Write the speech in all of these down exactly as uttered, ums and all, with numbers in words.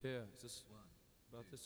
Yeah, is this about this?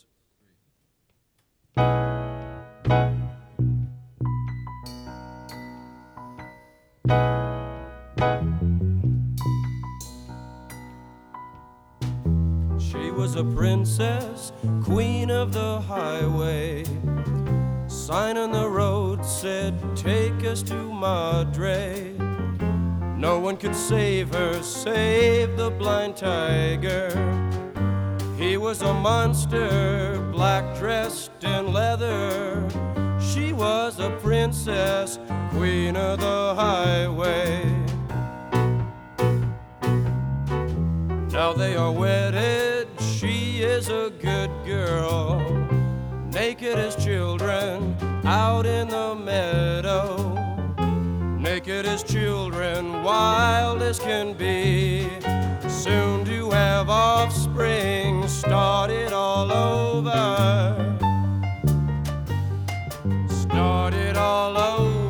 She was a princess, queen of the highway. Sign on the road said, take us to Madre. No one could save her, save the blind tiger. He was a monster, black dressed in leather. She was a princess, queen of the highway. Now they are wedded, she is a good girl. Naked as children out in the meadow. Naked as children, wild as can be. Soon to have offspring, start it all over. Start it all over.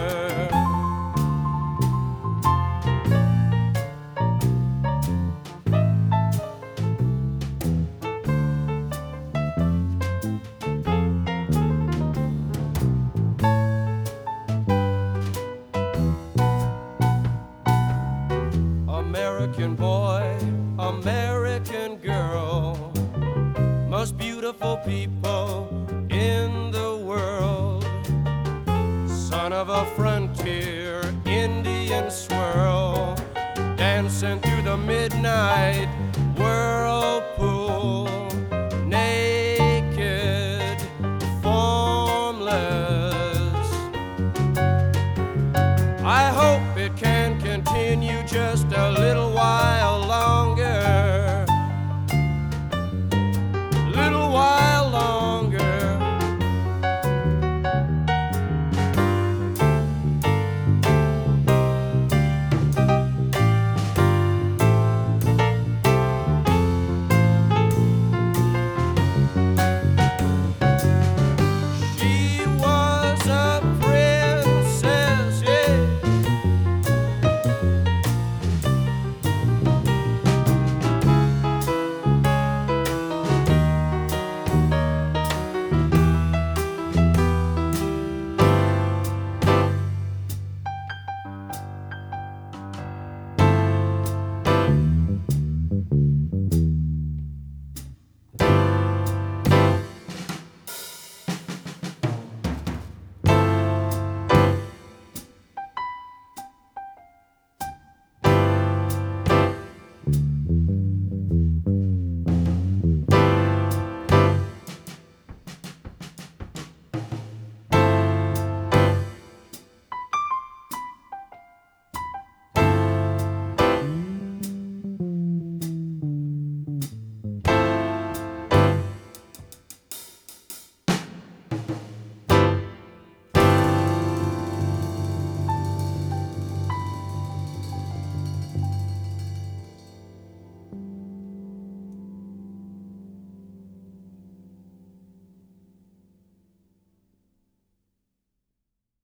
American boy, American girl, most beautiful people in the world. Son of a frontier Indian swirl, dancing through the midnight